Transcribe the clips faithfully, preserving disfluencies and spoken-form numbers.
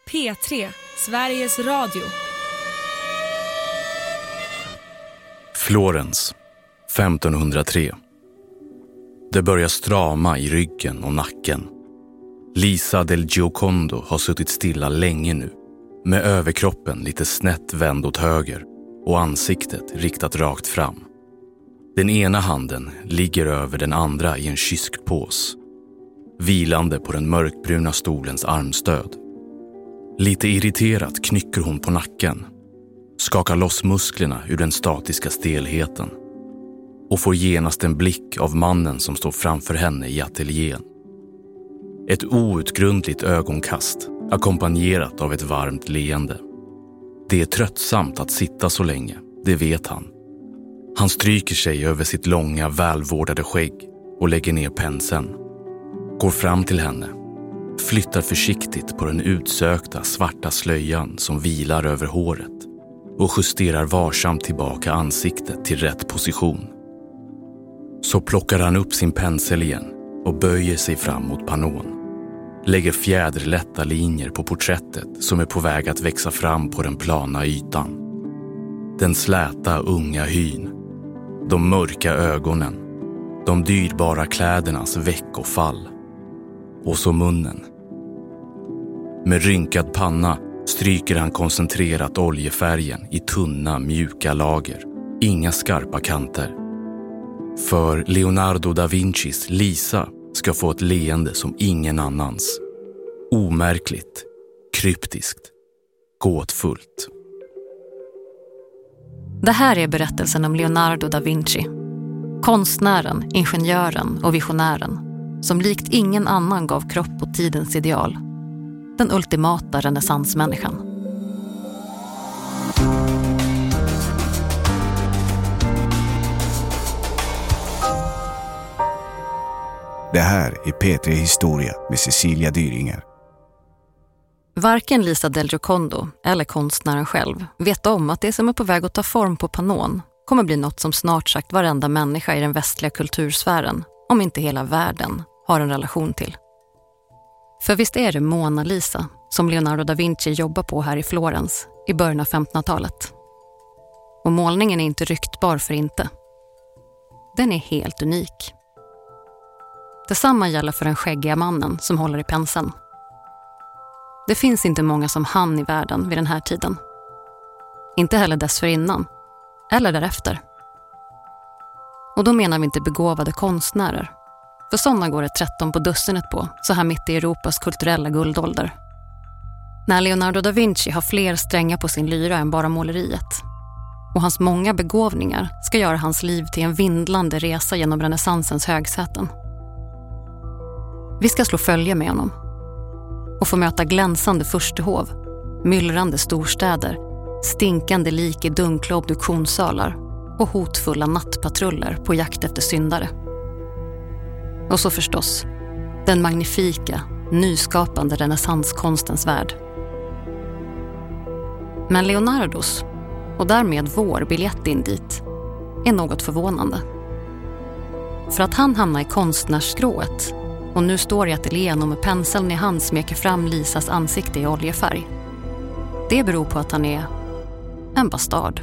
P tre, Sveriges Radio. Florens, femtonhundratre. Det börjar strama i ryggen och nacken. Lisa del Giocondo har suttit stilla länge nu, med överkroppen lite snett vänd åt höger och ansiktet riktat rakt fram. Den ena handen ligger över den andra i en kyskpås, vilande på den mörkbruna stolens armstöd. Lite irriterat knycker hon på nacken, skakar loss musklerna ur den statiska stelheten och får genast en blick av mannen som står framför henne i ateljén. Ett outgrundligt ögonkast ackompanjerat av ett varmt leende. Det är tröttsamt att sitta så länge, det vet han. Han stryker sig över sitt långa, välvårdade skägg och lägger ner penseln. Går fram till henne, flyttar försiktigt på den utsökta svarta slöjan som vilar över håret och justerar varsamt tillbaka ansiktet till rätt position. Så plockar han upp sin pensel igen och böjer sig fram mot panon. Lägger fjäderlätta linjer på porträttet som är på väg att växa fram på den plana ytan. Den släta unga hyn, de mörka ögonen, de dyrbara klädernas veck och fall. Och så munnen. Med rynkad panna stryker han koncentrerat oljefärgen i tunna, mjuka lager. Inga skarpa kanter. För Leonardo da Vincis Lisa ska få ett leende som ingen annans. Omärkligt, kryptiskt, gåtfullt. Det här är berättelsen om Leonardo da Vinci. Konstnären, ingenjören och visionären som likt ingen annan gav kropp åt tidens ideal. Den ultimata renässansmänniskan. Det här är P tre Historia med Cecilia Dyringer. Varken Lisa del Giocondo eller konstnären själv vet om att det som är på väg att ta form på panon kommer bli något som snart sagt varenda människa i den västliga kultursfären, om inte hela världen, har en relation till. För visst är det Mona Lisa som Leonardo da Vinci jobbar på här i Florens i början av femtonhundratalet. Och målningen är inte ryktbar för inte. Den är helt unik. Detsamma gäller för den skäggiga mannen som håller i penseln. Det finns inte många som han i världen vid den här tiden. Inte heller dessförinnan, eller därefter. Och då menar vi inte begåvade konstnärer. För sådana går det tretton på dussinet på, så här mitt i Europas kulturella guldålder. När Leonardo da Vinci har fler strängar på sin lyra än bara måleriet. Och hans många begåvningar ska göra hans liv till en vindlande resa genom renässansens högsäten. Vi ska slå följe med honom och få möta glänsande furstehov, myllrande storstäder, stinkande lik i dunkla obduktionssalar och hotfulla nattpatruller på jakt efter syndare. Och så förstås, den magnifika, nyskapande renässanskonstens värld. Men Leonardos, och därmed vår biljett in dit, är något förvånande. För att han hamnar i konstnärsskrået och nu står i ateljén och med penseln i hand smeker fram Lisas ansikte i oljefärg. Det beror på att han är en bastard.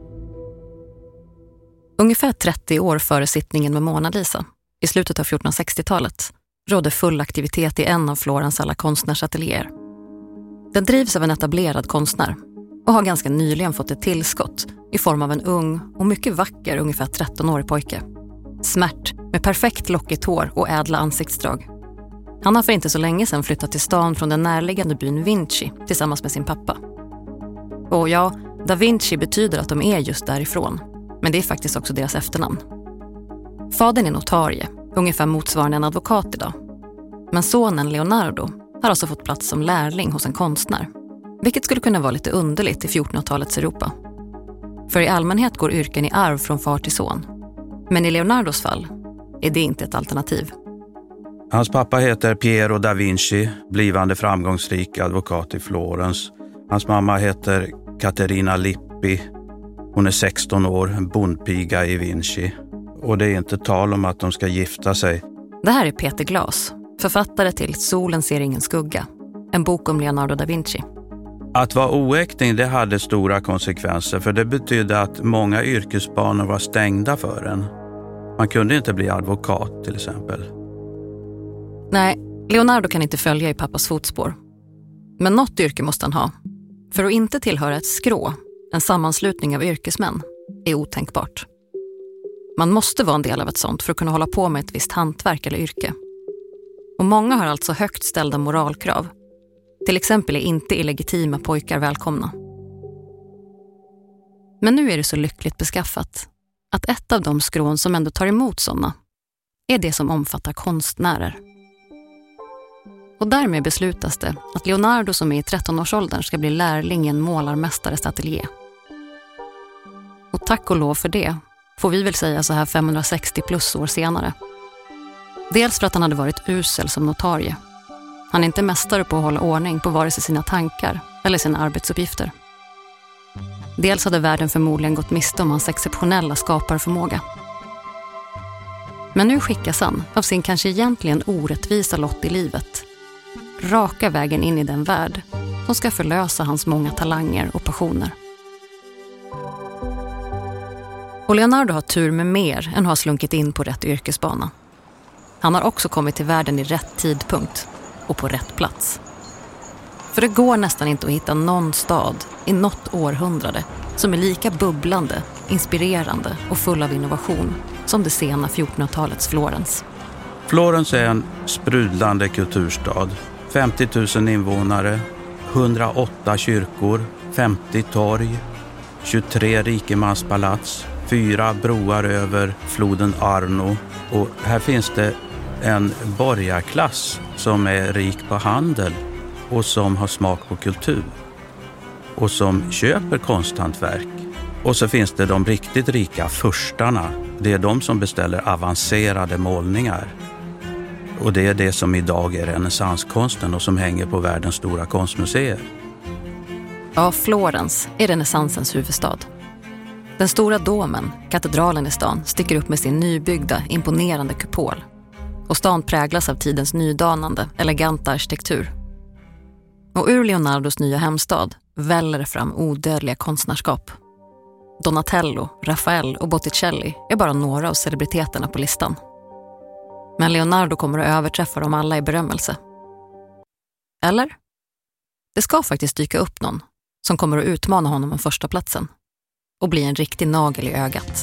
Ungefär trettio år före sittningen med Mona Lisa, i slutet av fjortonhundrasextiotalet, råder full aktivitet i en av Florens alla konstnärsateljéer. Den drivs av en etablerad konstnär och har ganska nyligen fått ett tillskott i form av en ung och mycket vacker ungefär tretton-årig pojke. Smärt, med perfekt lockigt hår och ädla ansiktsdrag. Han har för inte så länge sedan flyttat till stan från den närliggande byn Vinci tillsammans med sin pappa. Och ja, da Vinci betyder att de är just därifrån, men det är faktiskt också deras efternamn. Fadern är notarie, ungefär motsvarande en advokat idag. Men sonen Leonardo har alltså fått plats som lärling hos en konstnär, vilket skulle kunna vara lite underligt i fjortonhundratalets Europa. För i allmänhet går yrken i arv från far till son. Men i Leonardos fall är det inte ett alternativ. Hans pappa heter Piero da Vinci, blivande framgångsrik advokat i Florens. Hans mamma heter Caterina Lippi. Hon är sexton år, en bondpiga i Vinci. Och det är inte tal om att de ska gifta sig. Det här är Peter Glas, författare till Solen ser ingen skugga. en bok om Leonardo da Vinci. Att vara oäkting, det hade stora konsekvenser, för det betydde att många yrkesbanor var stängda för en. Man kunde inte bli advokat till exempel. Nej, Leonardo kan inte följa i pappas fotspår. Men något yrke måste han ha. För att inte tillhöra ett skrå, en sammanslutning av yrkesmän, är otänkbart. Man måste vara en del av ett sånt för att kunna hålla på med ett visst hantverk eller yrke. Och många har alltså högt ställda moralkrav. Till exempel är inte illegitima pojkar välkomna. Men nu är det så lyckligt beskaffat att ett av de skrån som ändå tar emot sådana är det som omfattar konstnärer. Och därmed beslutas det att Leonardo som är i trettonårsåldern ska bli lärling i en målarmästares ateljé. Och tack och lov för det, får vi väl säga så här femhundrasextio plus år senare. Dels för att han hade varit usel som notarie. Han är inte mästare på att hålla ordning på vare sig sina tankar eller sina arbetsuppgifter. Dels hade världen förmodligen gått miste om hans exceptionella skaparförmåga. Men nu skickas han av sin kanske egentligen orättvisa lott i livet raka vägen in i den värld som ska förlösa hans många talanger och passioner. Och Leonardo har tur med mer än att ha slunkit in på rätt yrkesbana. Han har också kommit till världen i rätt tidpunkt och på rätt plats. För det går nästan inte att hitta någon stad i något århundrade som är lika bubblande, inspirerande och full av innovation som det sena fjortonhundratalets Florens. Florens är en sprudlande kulturstad. femtio tusen invånare, hundraåtta kyrkor, femtio torg, tjugotre rikemanspalats, fyra broar över floden Arno. Och här finns det en borgarklass som är rik på handel och som har smak på kultur och som köper konsthantverk. Och så finns det de riktigt rika furstarna. Det är de som beställer avancerade målningar. Och det är det som idag är renässanskonsten och som hänger på världens stora konstmuseer. Ja, Florens är renässansens huvudstad. Den stora domen, katedralen i stan, sticker upp med sin nybyggda, imponerande kupol. Och stan präglas av tidens nydanande, eleganta arkitektur. Och ur Leonardos nya hemstad väller det fram odödliga konstnärskap. Donatello, Raphael och Botticelli är bara några av celebriteterna på listan. Men Leonardo kommer att överträffa dem alla i berömmelse. Eller? Det ska faktiskt dyka upp någon som kommer att utmana honom om första platsen och bli en riktig nagel i ögat.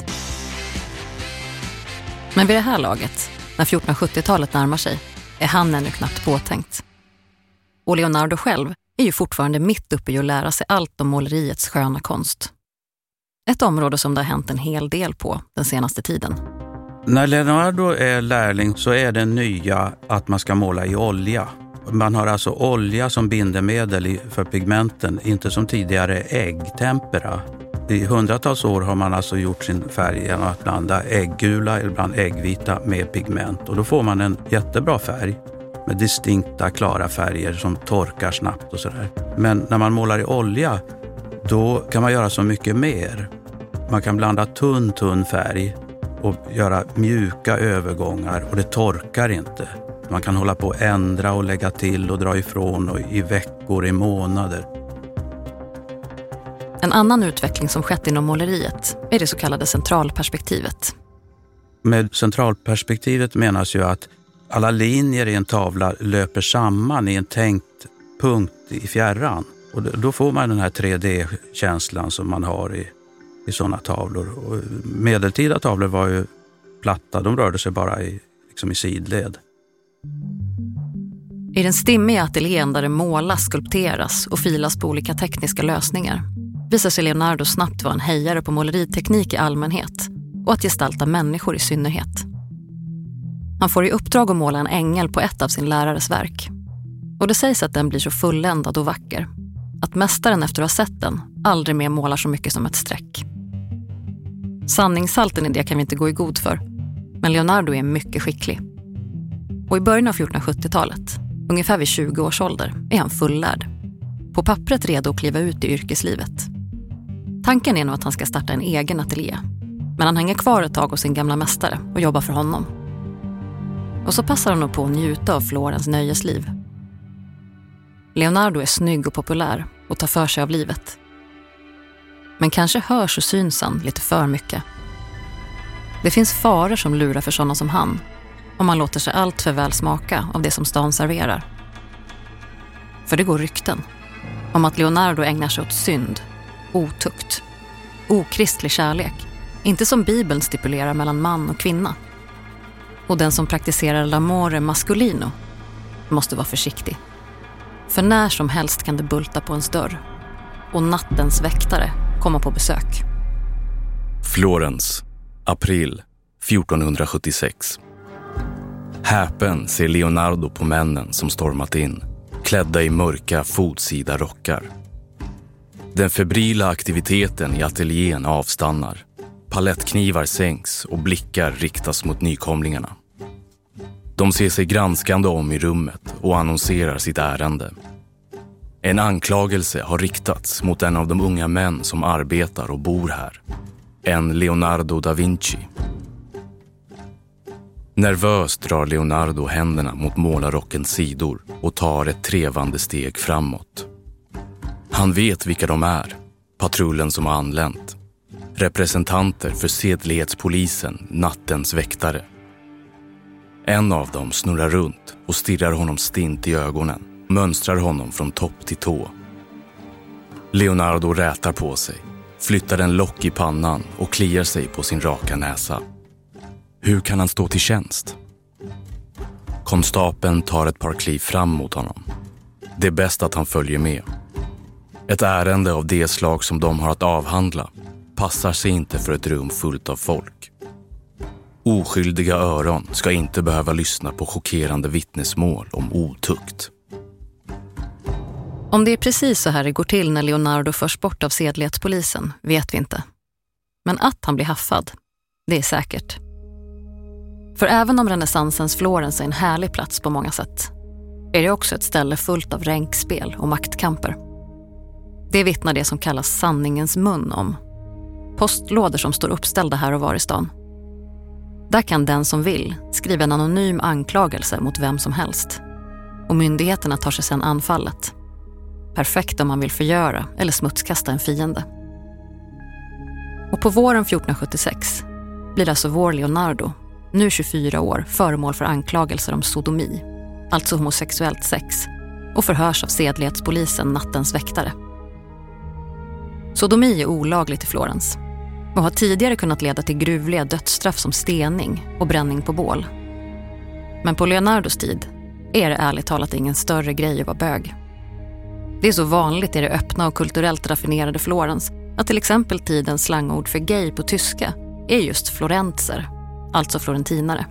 Men vid det här laget, när fjortonhundrasjuttiotalet närmar sig, är han ännu knappt påtänkt. Och Leonardo själv är ju fortfarande mitt uppe i att lära sig allt om måleriets sköna konst. Ett område som det har hänt en hel del på den senaste tiden. När Leonardo är lärling så är det nya att man ska måla i olja. Man har alltså olja som bindemedel för pigmenten, inte som tidigare äggtempera. I hundratals år har man alltså gjort sin färg genom att blanda ägggula eller ibland äggvita med pigment. Och då får man en jättebra färg med distinkta klara färger som torkar snabbt och sådär. Men när man målar i olja, då kan man göra så mycket mer. Man kan blanda tunn, tunn färg och göra mjuka övergångar och det torkar inte. Man kan hålla på att ändra och lägga till och dra ifrån och i veckor, i månader. En annan utveckling som skett inom måleriet är det så kallade centralperspektivet. Med centralperspektivet menas ju att alla linjer i en tavla löper samman i en tänkt punkt i fjärran. Och då får man den här tre D-känslan som man har i, i sådana tavlor. Och medeltida tavlor var ju platta, de rörde sig bara i, liksom i sidled. I den stimmiga ateljén där det målas, skulpteras och filas på olika tekniska lösningar visar sig Leonardo snabbt vara en hejare på måleriteknik i allmänhet och att gestalta människor i synnerhet. Han får i uppdrag att måla en ängel på ett av sin lärares verk. Och det sägs att den blir så fulländad och vacker att mästaren efter att ha sett den aldrig mer målar så mycket som ett streck. Sanningshalten i det kan vi inte gå i god för, men Leonardo är mycket skicklig. Och i början av fjortonhundrasjuttiotalet, ungefär vid tjugo års ålder, är han fullärd. På pappret redo att kliva ut i yrkeslivet. Tanken är nog att han ska starta en egen ateljé, men han hänger kvar ett tag hos sin gamla mästare och jobbar för honom. Och så passar han nog på att njuta av Florens nöjesliv. Leonardo är snygg och populär och tar för sig av livet. Men kanske hörs och syns han lite för mycket. Det finns faror som lurar för sådana som han om man låter sig allt för väl smaka av det som stan serverar. För det går rykten om att Leonardo ägnar sig åt synd, otukt, okristlig kärlek, inte som Bibeln stipulerar mellan man och kvinna. Och den som praktiserar l'amore masculino måste vara försiktig. För när som helst kan det bulta på ens dörr och nattens väktare komma på besök. Florens, april fjortonhundrasjuttiosex. Häpen ser Leonardo på männen som stormat in, klädda i mörka fotsida rockar. Den febrila aktiviteten i ateljén avstannar. Palettknivar sänks och blickar riktas mot nykomlingarna. De ser sig granskande om i rummet och annonserar sitt ärende. En anklagelse har riktats mot en av de unga män som arbetar och bor här. En Leonardo da Vinci. Nervöst drar Leonardo händerna mot målarrockens sidor och tar ett trevande steg framåt. Han vet vilka de är, patrullen som har anlänt. Representanter för sedlighetspolisen, nattens väktare. En av dem snurrar runt och stirrar honom stint i ögonen, mönstrar honom från topp till tå. Leonardo rätar på sig, flyttar en lock i pannan och kliar sig på sin raka näsa. Hur kan han stå till tjänst? Konstapeln tar ett par kliv fram mot honom. Det är bäst att han följer med. Ett ärende av det slag som de har att avhandla passar sig inte för ett rum fullt av folk. Oskyldiga öron ska inte behöva lyssna på chockerande vittnesmål om otukt. Om det är precis så här det går till när Leonardo förs bort av sedlighetspolisen vet vi inte. Men att han blir haffad, det är säkert. För även om renässansens Florens är en härlig plats på många sätt, är det också ett ställe fullt av ränkspel och maktkamper. Det vittnar det som kallas sanningens mun om. Postlådor som står uppställda här och var i stan. Där kan den som vill skriva en anonym anklagelse mot vem som helst. Och myndigheterna tar sig sedan anfallet. Perfekt om man vill förgöra eller smutskasta en fiende. Och på våren fjortonhundrasjuttiosex blir alltså vår Leonardo, nu tjugofyra år, föremål för anklagelser om sodomi, alltså homosexuellt sex, och förhörs av sedlighetspolisen, nattens väktare. Sodomi är olagligt i Florens och har tidigare kunnat leda till gruvliga dödsstraff som stening och bränning på bål. Men på Leonardos tid är det ärligt talat ingen större grej att vara bög. Det är så vanligt i det öppna och kulturellt raffinerade Florens att till exempel tidens slangord för gay på tyska är just florenser, alltså florentinare.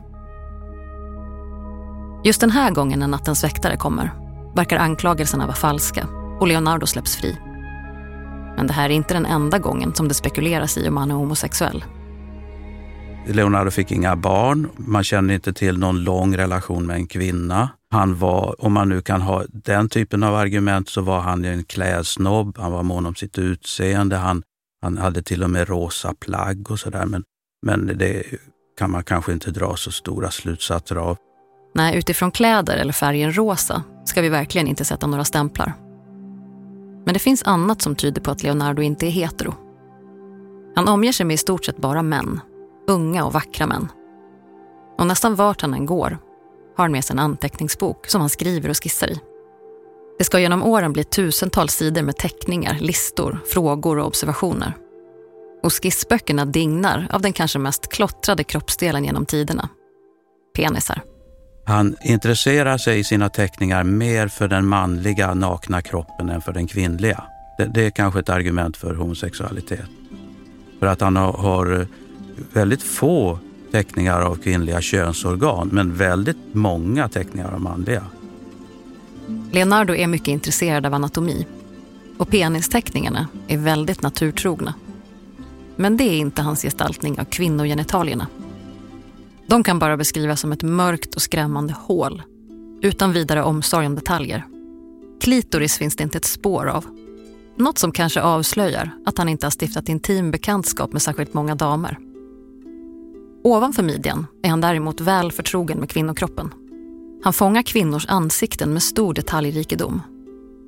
Just den här gången när nattens väktare kommer verkar anklagelserna vara falska och Leonardo släpps fri. Men det här är inte den enda gången som det spekuleras i om han är homosexuell. Leonardo fick inga barn. Man känner inte till någon lång relation med en kvinna. Han var, om man nu kan ha den typen av argument, så var han en klädsnobb. Han var mån om sitt utseende. Han, han hade till och med rosa plagg och sådär. Men, men det kan man kanske inte dra så stora slutsatser av. Nej, utifrån kläder eller färgen rosa ska vi verkligen inte sätta några stämplar. Men det finns annat som tyder på att Leonardo inte är hetero. Han omger sig med i stort sett bara män. Unga och vackra män. Och nästan vart han än går har han med sig en anteckningsbok som han skriver och skissar i. Det ska genom åren bli tusentals sidor med teckningar, listor, frågor och observationer. Och skissböckerna dignar av den kanske mest klottrade kroppsdelen genom tiderna. Penisar. Han intresserar sig i sina teckningar mer för den manliga nakna kroppen än för den kvinnliga. Det, det är kanske ett argument för homosexualitet. För att han har, har väldigt få teckningar av kvinnliga könsorgan, men väldigt många teckningar av manliga. Leonardo är mycket intresserad av anatomi. Och penisteckningarna är väldigt naturtrogna. Men det är inte hans gestaltning av kvinnogenitalierna. De kan bara beskrivas som ett mörkt och skrämmande hål, utan vidare omsorg om detaljer. Klitoris finns det inte ett spår av. Något som kanske avslöjar att han inte har stiftat intim bekantskap med särskilt många damer. Ovanför midjan är han däremot väl förtrogen med kvinnokroppen. Han fångar kvinnors ansikten med stor detaljrikedom.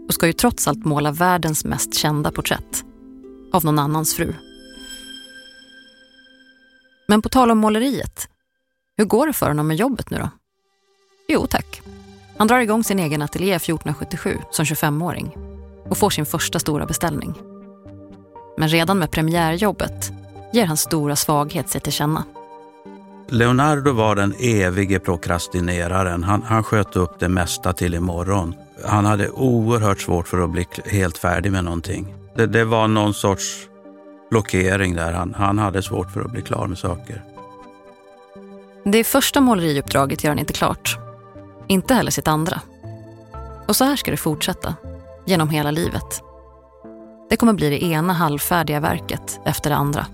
och ska ju trots allt måla världens mest kända porträtt av någon annans fru. Men på tal om måleriet, hur går det för honom med jobbet nu då? Jo tack. Han drar igång sin egen ateljé fjortonhundrasjuttiosju som tjugofemåring och får sin första stora beställning. Men redan med premiärjobbet ger hans stora svaghet sig till känna. Leonardo var den evige prokrastineraren. Han, han sköt upp det mesta till imorgon. Han hade oerhört svårt för att bli helt färdig med någonting. Det, det var någon sorts blockering där. Han, han hade svårt för att bli klar med saker. Det första måleriuppdraget gör han inte klart. Inte heller sitt andra. Och så här ska det fortsätta. Genom hela livet. Det kommer bli det ena halvfärdiga verket efter det andra.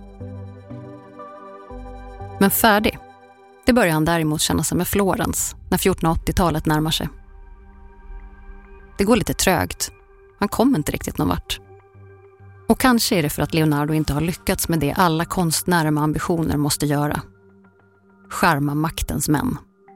Men färdig, det börjar han däremot känna sig med Florens när fjortonhundraåttiotalet närmar sig. Det går lite trögt. Han kommer inte riktigt någon vart. Och kanske är det för att Leonardo inte har lyckats med det alla konstnärer med ambitioner måste göra. Charma maktens män.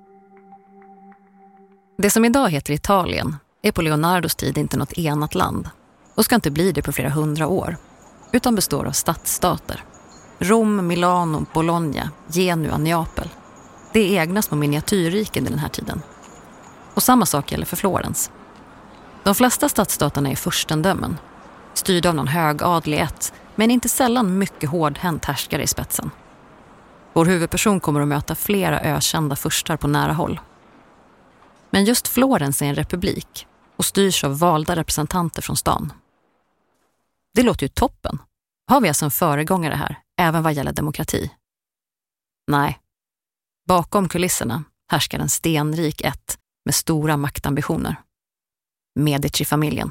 Det som idag heter Italien är på Leonardos tid inte något enat land och ska inte bli det på flera hundra år, utan består av stadsstater. Rom, Milano, Bologna, Genua, Neapel. Det är egna små miniatyrriken i den här tiden. Och samma sak gäller för Florens. De flesta stadsstaterna är furstendömen, styrda av någon högadlig ett, men inte sällan mycket hårdhänt härskare i spetsen. Vår huvudperson kommer att möta flera ökända furstar på nära håll. Men just Florens är en republik och styrs av valda representanter från stan. Det låter ju toppen. Har vi alltså en föregångare här, även vad gäller demokrati? Nej. Bakom kulisserna härskar en stenrik ett med stora maktambitioner. Medici-familjen.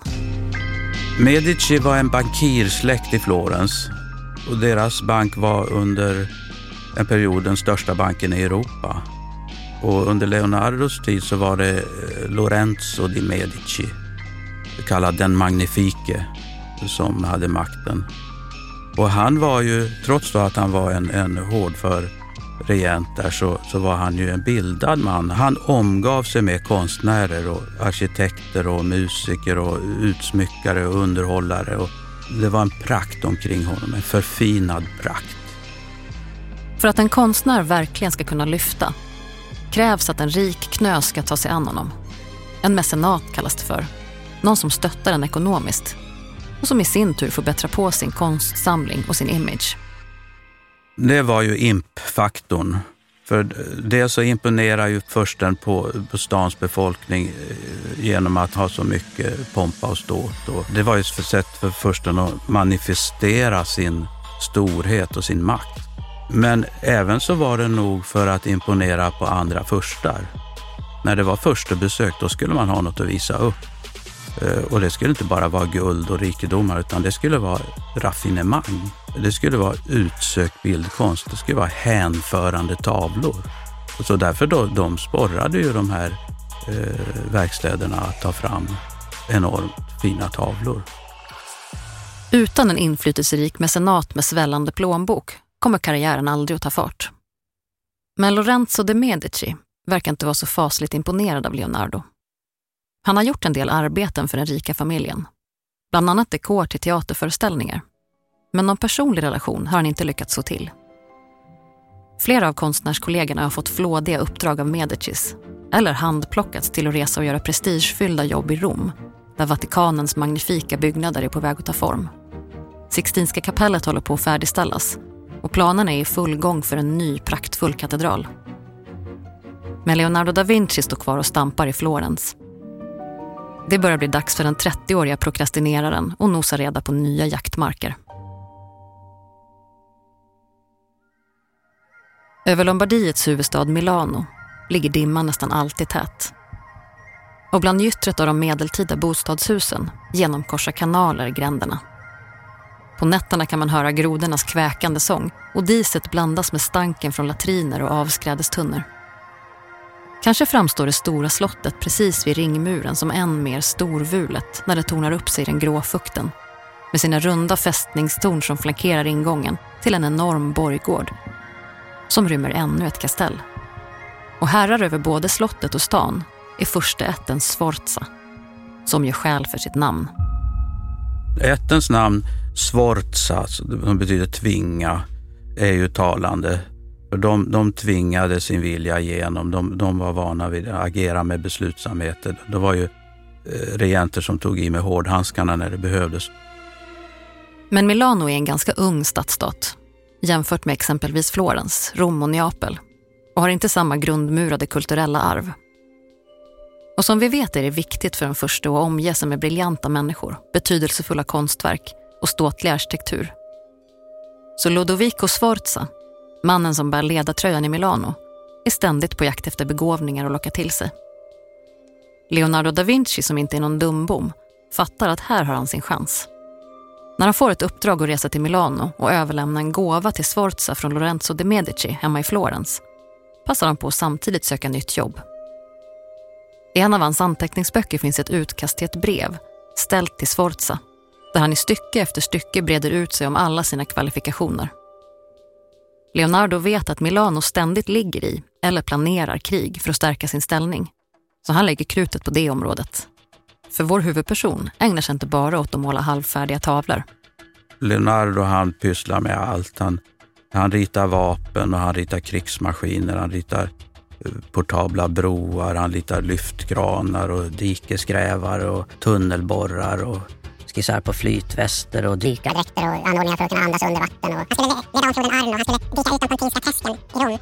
Medici var en bankirsläkt i Florens och deras bank var under en period den största banken i Europa. Och under Leonardos tid så var det Lorenzo di Medici, kallad den magnifike, som hade makten. Och han var ju, trots då att han var en, en hårdför regent där, så, så var han ju en bildad man. Han omgav sig med konstnärer och arkitekter och musiker och utsmyckare och underhållare. Och det var en prakt omkring honom, en förfinad prakt. För att en konstnär verkligen ska kunna lyfta krävs att en rik knös ska ta sig an honom. En mecenat kallas det för. Någon som stöttar den ekonomiskt och som i sin tur får bättra på sin konstsamling och sin image. Det var ju imp-faktorn. För det så imponerar ju försten på, på stans befolkning genom att ha så mycket pompa och ståt. Och det var ju för sätt för försten att manifestera sin storhet och sin makt. Men även så var det nog för att imponera på andra furstar. När det var första besök då skulle man ha något att visa upp. Och det skulle inte bara vara guld och rikedomar, utan det skulle vara raffinemang. Det skulle vara utsökt bildkonst. Det skulle vara hänförande tavlor. Och så därför då, de sporrade ju de här eh, verkstäderna att ta fram enormt fina tavlor. Utan en inflytelserik mecenat med svällande plånbok kommer karriären aldrig att ta fart. Men Lorenzo de Medici verkar inte vara så fasligt imponerad av Leonardo. Han har gjort en del arbeten för den rika familjen. Bland annat dekor till teaterföreställningar. Men någon personlig relation har han inte lyckats få till. Flera av konstnärskollegorna har fått flådiga uppdrag av Medicis eller handplockats till att resa och göra prestigefyllda jobb i Rom, där Vatikanens magnifika byggnader är på väg att ta form. Sixtinska kapellet håller på att färdigställas och planerna är i full gång för en ny praktfull katedral. Men Leonardo da Vinci står kvar och stampar i Florens. Det börjar bli dags för den trettioåriga prokrastineraren och nosa reda på nya jaktmarker. Över Lombardiets huvudstad Milano ligger dimman nästan alltid tät. Och bland gyttret av de medeltida bostadshusen genomkorsar kanaler gränderna. På nätterna kan man höra grodornas kväkande sång och diset blandas med stanken från latriner och avskrädestunnor. Kanske framstår det stora slottet precis vid ringmuren som än mer storvulet när det tornar upp sig i den grå fukten, med sina runda fästningstorn som flankerar ingången till en enorm borggård som rymmer ännu ett kastell. Och herrar över både slottet och stan är försteätten Sforza, som gör skäl för sitt namn. Ättens namn Sforza, som betyder tvinga, är ju talande. För de, de tvingade sin vilja igenom. De, de var vana vid att agera med beslutsamhet. Det var ju eh, regenter som tog i med hårdhandskarna när det behövdes. Men Milano är en ganska ung stadsstat jämfört med exempelvis Florens, Rom och Neapel och har inte samma grundmurade kulturella arv. Och som vi vet är det viktigt för en första att omge sig med briljanta människor, betydelsefulla konstverk och ståtlig arkitektur. Så Lodovico Sforza, mannen som bär ledartröjan i Milano, är ständigt på jakt efter begåvningar och lockar till sig. Leonardo da Vinci, som inte är någon dumbom, fattar att här har han sin chans. När han får ett uppdrag att resa till Milano och överlämna en gåva till Sforza från Lorenzo de Medici hemma i Florens, passar han på att samtidigt söka nytt jobb. I en av hans anteckningsböcker finns ett utkast till ett brev ställt till Sforza, där han i stycke efter stycke breder ut sig om alla sina kvalifikationer. Leonardo vet att Milano ständigt ligger i eller planerar krig för att stärka sin ställning, så han lägger krutet på det området. För vår huvudperson ägnar sig inte bara åt att måla halvfärdiga tavlor. Leonardo, han pysslar med allt. Han, han ritar vapen och han ritar krigsmaskiner. Han ritar portabla broar, han ritar lyftkranar och dikesgrävar och tunnelborrar och skissar på flytväster och dykardräkter och anordningar för att kunna andas under vatten. Och han skulle leda omfloden Arno och han skulle dika ut den pontinska träsken i Rom.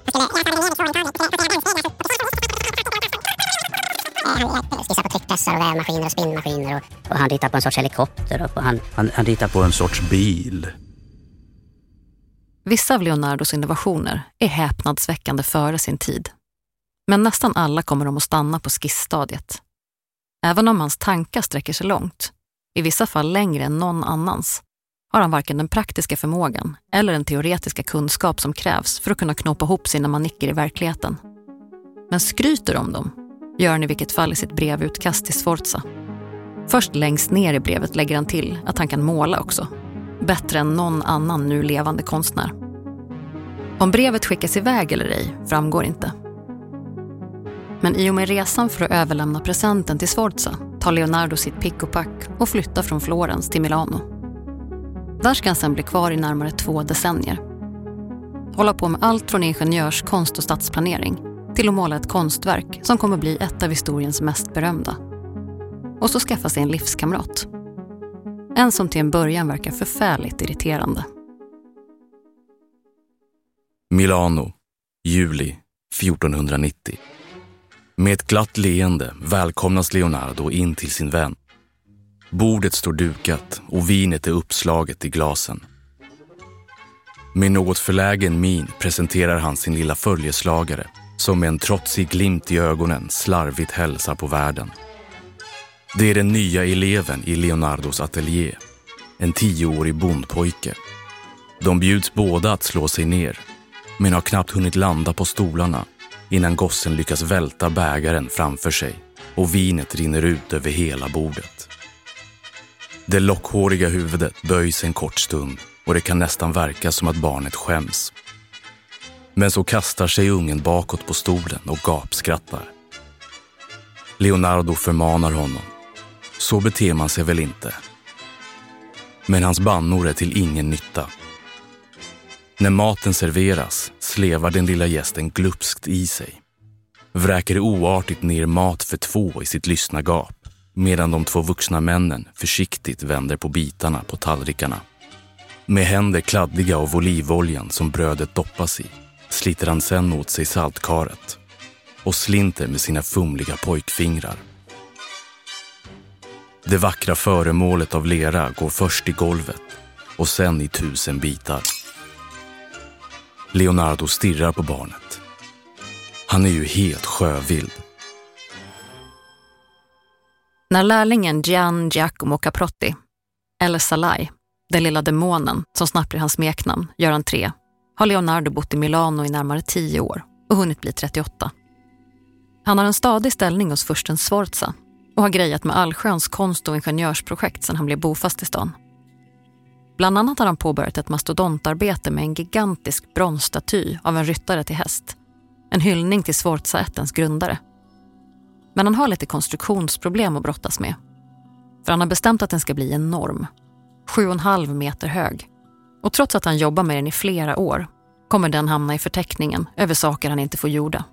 Han skissar på tryckpressar och vävmaskiner och spinnmaskiner. Och, och han ritar på en sorts helikopter. Och han, han, han ritar på en sorts bil. Vissa av Leonardos innovationer är häpnadsväckande före sin tid. Men nästan alla kommer de att stanna på skissstadiet. Även om hans tankar sträcker sig långt, i vissa fall längre än någon annans, har han varken den praktiska förmågan eller den teoretiska kunskap som krävs för att kunna knåpa ihop sina manicker i verkligheten. Men skryter om dem gör han i vilket fall i sitt brevutkast till Sforza. Först längst ner i brevet lägger han till att han kan måla också, bättre än någon annan nu levande konstnär. Om brevet skickas iväg eller ej framgår inte. Men i och med resan för att överlämna presenten till Sforza tar Leonardo sitt pick och pack och flyttar från Florens till Milano. Där ska han sedan bli kvar i närmare två decennier. Hålla på med allt från ingenjörskonst och stadsplanering till att måla ett konstverk som kommer bli ett av historiens mest berömda. Och så skaffa sig en livskamrat. En som till en början verkar förfärligt irriterande. Milano, juli fjortonhundranittio. Med ett glatt leende välkomnas Leonardo in till sin vän. Bordet står dukat och vinet är uppslaget i glasen. Med något förlägen min presenterar han sin lilla följeslagare som med en trotsig glimt i ögonen slarvigt hälsar på världen. Det är den nya eleven i Leonardos atelier, en tioårig bondpojke. De bjuds båda att slå sig ner, men har knappt hunnit landa på stolarna innan gossen lyckas välta bägaren framför sig och vinet rinner ut över hela bordet. Det lockhåriga huvudet böjs en kort stund och det kan nästan verka som att barnet skäms. Men så kastar sig ungen bakåt på stolen och gapskrattar. Leonardo förmanar honom. Så beter man sig väl inte. Men hans bannor är till ingen nytta. När maten serveras slevar den lilla gästen glupskt i sig. Vräker oartigt ner mat för två i sitt lyssnagap, medan de två vuxna männen försiktigt vänder på bitarna på tallrikarna. Med händer kladdiga av olivoljan som brödet doppas i sliter han sen åt sig saltkaret och slinter med sina fumliga pojkfingrar. Det vackra föremålet av lera går först i golvet och sen i tusen bitar. Leonardo stirrar på barnet. Han är ju helt sjövild. När lärlingen Gian Giacomo Caprotti, eller Salai, den lilla demonen som snabbt blir hans smeknamn, gör entré, har Leonardo bott i Milano i närmare tio år och hunnit bli trettioåtta. Han har en stadig ställning hos fursten Sforza och har grejat med allsköns konst- och ingenjörsprojekt sedan han blev bofast i stan. Bland annat har han påbörjat ett mastodontarbete med en gigantisk bronsstaty av en ryttare till häst. En hyllning till Sforza-ättens grundare. Men han har lite konstruktionsproblem att brottas med. För han har bestämt att den ska bli enorm. Sju och en halv meter hög. Och trots att han jobbar med den i flera år kommer den hamna i förteckningen över saker han inte får gjorda.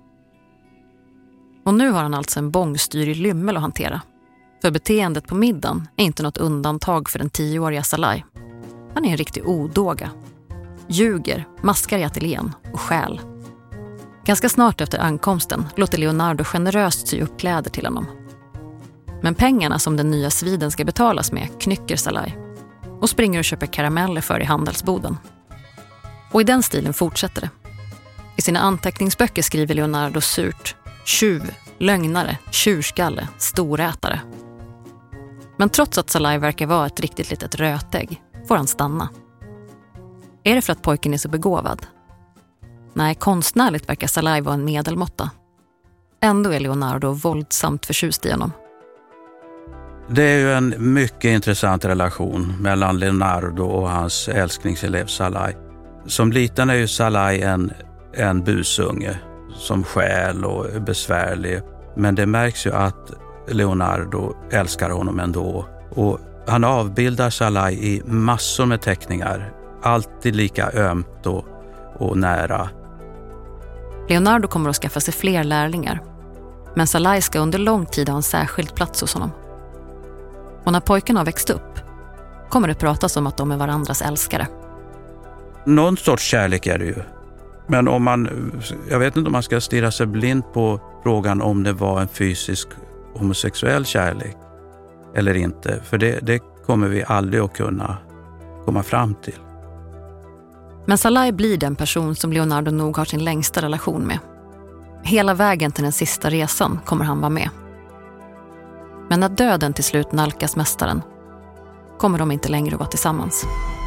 Och nu har han alltså en bångstyrig lymmel att hantera. För beteendet på middagen är inte något undantag för den tioåriga Salai. Han är en riktig odåga. Ljuger, maskar i ateljén och stjäl. Ganska snart efter ankomsten låter Leonardo generöst sy upp kläder till honom. Men pengarna som den nya sviden ska betalas med knycker Salai och springer och köper karameller för i handelsboden. Och i den stilen fortsätter det. I sina anteckningsböcker skriver Leonardo surt: tjuv, lögnare, tjurskalle, storätare. Men trots att Salai verkar vara ett riktigt litet rötägg får han stanna. Är det för att pojken är så begåvad? Nej, konstnärligt verkar Salai vara en medelmåtta. Ändå är Leonardo våldsamt förtjust i honom. Det är ju en mycket intressant relation mellan Leonardo och hans älsklingselev Salai. Som liten är ju Salai en, en busunge som stjäl och är besvärlig. Men det märks ju att Leonardo älskar honom ändå. Och han avbildar Salai i massor med teckningar. Alltid lika ömt och, och nära. Leonardo kommer att skaffa sig fler lärlingar. Men Salai ska under lång tid ha en särskild plats hos honom. Och när pojken har växt upp kommer det pratas om att de är varandras älskare. Någon sorts kärlek är det ju. Men om man, jag vet inte om man ska stirra sig blind på frågan om det var en fysisk homosexuell kärlek eller inte. För det, det kommer vi aldrig att kunna komma fram till. Men Salai blir den person som Leonardo nog har sin längsta relation med. Hela vägen till den sista resan kommer han vara med. Men när döden till slut nalkas mästaren kommer de inte längre att vara tillsammans.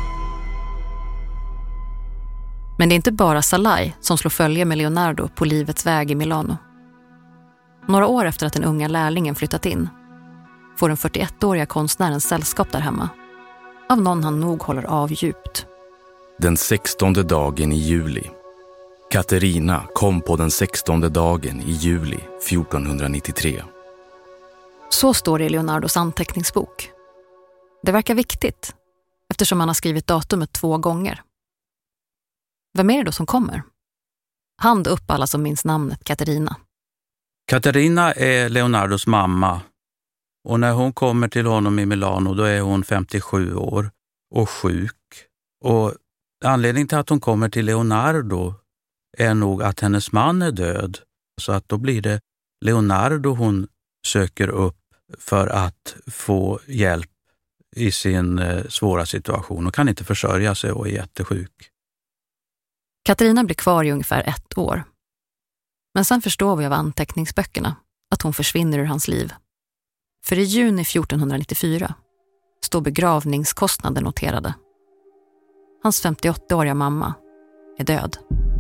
Men det är inte bara Salai som slår följe med Leonardo på livets väg i Milano. Några år efter att den unga lärlingen flyttat in får den fyrtioettåriga konstnären sällskap där hemma. Av någon han nog håller av djupt. Den sextonde dagen i juli. Caterina kom på den sextonde dagen i juli fjortonhundranittiotre. Så står det i Leonardos anteckningsbok. Det verkar viktigt eftersom han har skrivit datumet två gånger. Vem är det då som kommer? Hand upp alla som minns namnet Caterina. Caterina är Leonardos mamma. Och när hon kommer till honom i Milano då är hon femtiosju år och sjuk. Och anledningen till att hon kommer till Leonardo är nog att hennes man är död. Så att då blir det Leonardo hon söker upp för att få hjälp i sin eh, svåra situation och kan inte försörja sig och är jättesjuk. Caterina blir kvar i ungefär ett år. Men sen förstår vi av anteckningsböckerna att hon försvinner ur hans liv. För i juni fjortonhundranittiofyra står begravningskostnader noterade. Hans femtioåttaåriga mamma är död.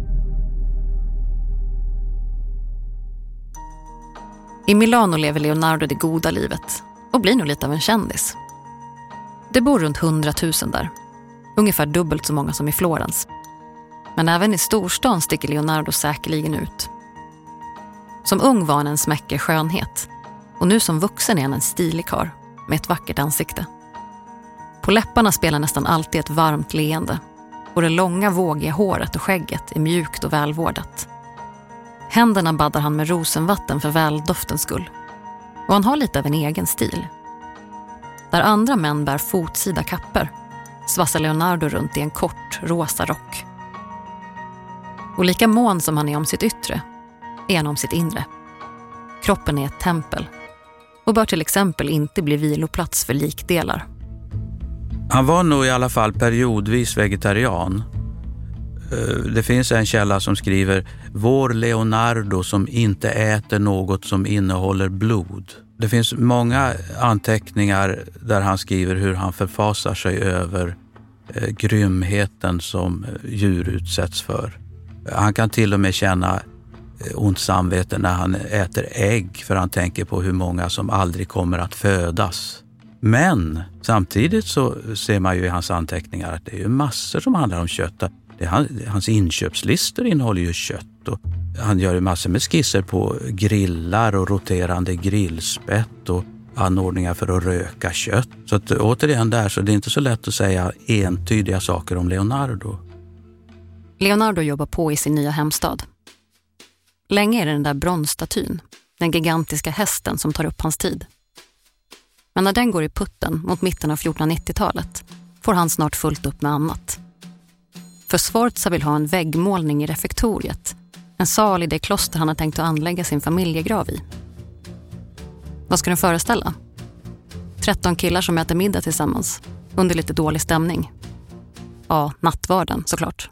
I Milano lever Leonardo det goda livet och blir nog lite av en kändis. Det bor runt hundratusen där, ungefär dubbelt så många som i Florens. Men även i storstan sticker Leonardo säkerligen ut. Som ung var han en smäcker skönhet och nu som vuxen är han en stilig karl med ett vackert ansikte. På läpparna spelar nästan alltid ett varmt leende och det långa vågiga håret och skägget är mjukt och välvårdat. Händerna baddar han med rosenvatten för väldoftens skull. Och han har lite av en egen stil. Där andra män bär fotsida kapper svassar Leonardo runt i en kort rosa rock. Och lika mån som han är om sitt yttre är han om sitt inre. Kroppen är ett tempel och bör till exempel inte bli viloplats för likdelar. Han var nog i alla fall periodvis vegetarian. Det finns en källa som skriver vår Leonardo som inte äter något som innehåller blod. Det finns många anteckningar där han skriver hur han förfasar sig över eh, grymheten som djur utsätts för. Han kan till och med känna ont samvete när han äter ägg för han tänker på hur många som aldrig kommer att födas. Men samtidigt så ser man ju i hans anteckningar att det är ju massor som handlar om kött. Det är han, hans inköpslistor innehåller ju kött och han gör ju massor med skisser på grillar och roterande grillspett och anordningar för att röka kött. Så att, återigen där, så det är inte så lätt att säga entydiga saker om Leonardo. Leonardo jobbar på i sin nya hemstad. Länge är det den där bronsstatyn, den gigantiska hästen som tar upp hans tid. Men när den går i putten mot mitten av fjortonhundranittiotalet får han snart fullt upp med annat. För Sforza vill ha en väggmålning i refektoriet, en sal i det kloster han har tänkt att anlägga sin familjegrav i. Vad ska den föreställa? tretton killar som äter middag tillsammans, under lite dålig stämning. Ja, nattvarden såklart.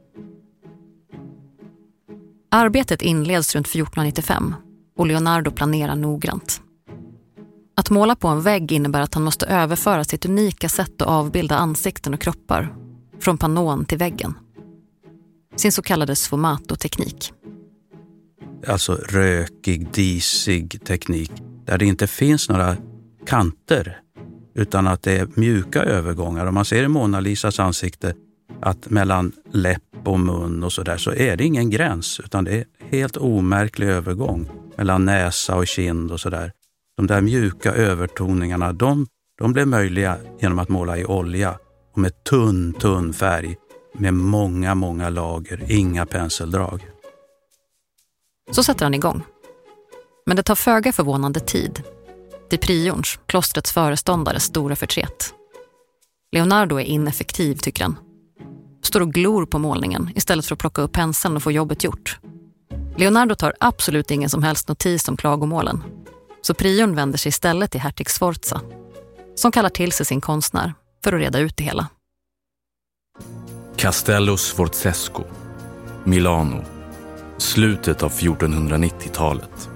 Arbetet inleds runt fjortonhundranittiofem och Leonardo planerar noggrant. Att måla på en vägg innebär att han måste överföra sitt unika sätt att avbilda ansikten och kroppar från panån till väggen. Sin så kallade sfumato-teknik. Alltså rökig, disig teknik där det inte finns några kanter utan att det är mjuka övergångar. Om man ser i Mona Lisas ansikte att mellan läpp och mun och så där så är det ingen gräns utan det är helt omärklig övergång mellan näsa och kind och så där. De där mjuka övertoningarna, de, de blev möjliga genom att måla i olja och med tunn, tunn färg med många, många lager, inga penseldrag. Så sätter han igång. Men det tar föga förvånande tid. Till priorns, klostrets föreståndare, stora förtret. Leonardo är ineffektiv, tycker han. Står och glor på målningen istället för att plocka upp penseln och få jobbet gjort. Leonardo tar absolut ingen som helst notis om klagomålen. Så priorn vänder sig istället till hertig Sforza, som kallar till sig sin konstnär för att reda ut det hela. Castello Sforzesco, Milano, slutet av fjortonhundranittiotalet.